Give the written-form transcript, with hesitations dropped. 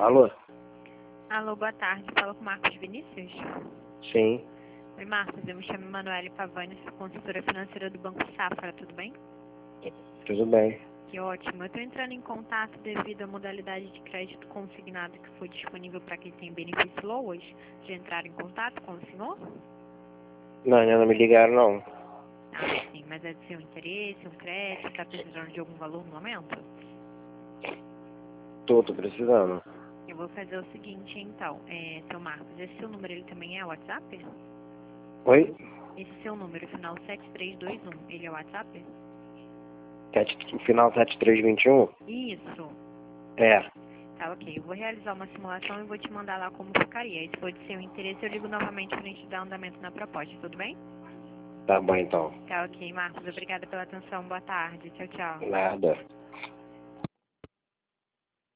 Alô? Alô, boa tarde. Fala com o Marcos Vinícius? Sim. Oi, Marcos. Eu me chamo Emanuele Pavani, sou consultora financeira do Banco Safra, tudo bem? Tudo bem. Que ótimo. Eu estou entrando em contato devido à modalidade de crédito consignado que foi disponível para quem tem benefício low hoje. Já entraram em contato com o senhor? Não, ainda não me ligaram, não. Ah, sim. Mas é de seu interesse, um crédito? Está precisando de algum valor no momento? Tô precisando. Eu vou fazer o seguinte, então. Seu Marcos, esse seu número ele também é WhatsApp? Oi? Esse seu número, final 7321, ele é WhatsApp? Final 7321? Isso. É. Tá, ok. Eu vou realizar uma simulação e vou te mandar lá como ficaria. E se for de seu interesse, eu ligo novamente para a gente dar andamento na proposta, tudo bem? Tá bom, então. Tá, ok, Marcos. Obrigada pela atenção. Boa tarde. Tchau, tchau. Nada.